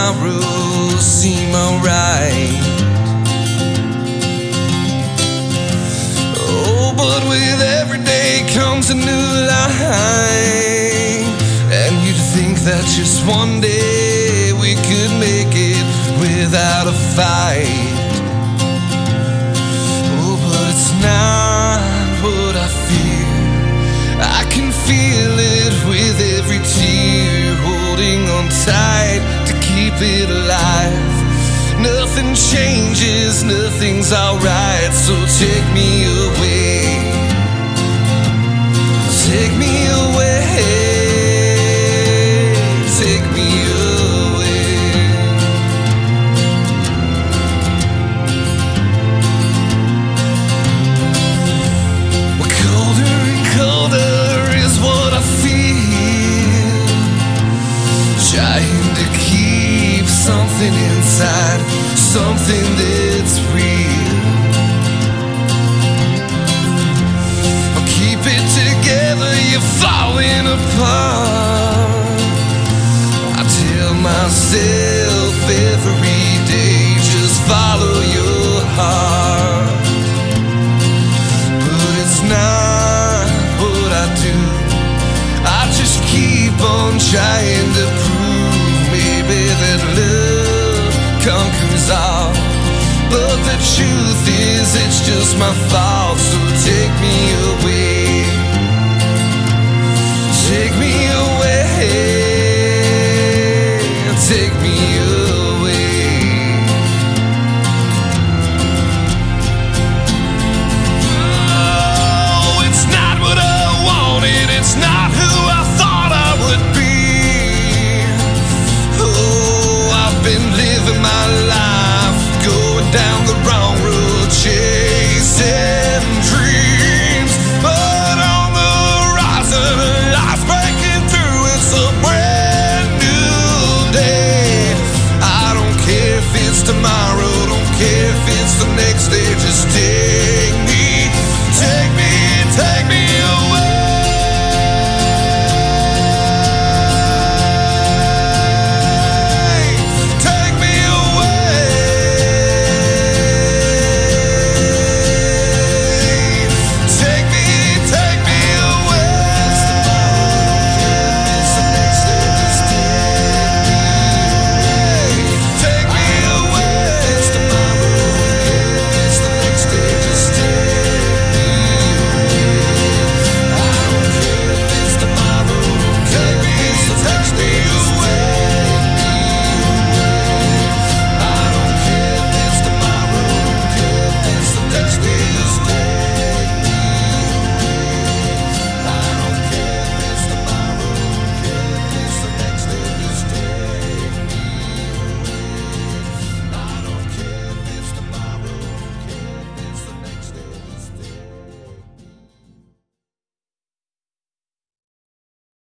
tomorrow seem alright. Oh, but with every day comes a new line, and you'd think that just one day we could make it without a fight. Oh, but it's not what I fear. I can feel it with every tear, holding on tight to keep it alive. Nothing changes, nothing's alright, so take me away. Take me away. Take me away. Well, colder and colder is what I feel, trying to keep something inside, something that's real. I'll keep it together, you're falling apart. I tell myself every day, just follow your heart. But it's not what I do. I just keep on trying to prove maybe that love conquers all. But the truth is, it's just my fault, so take me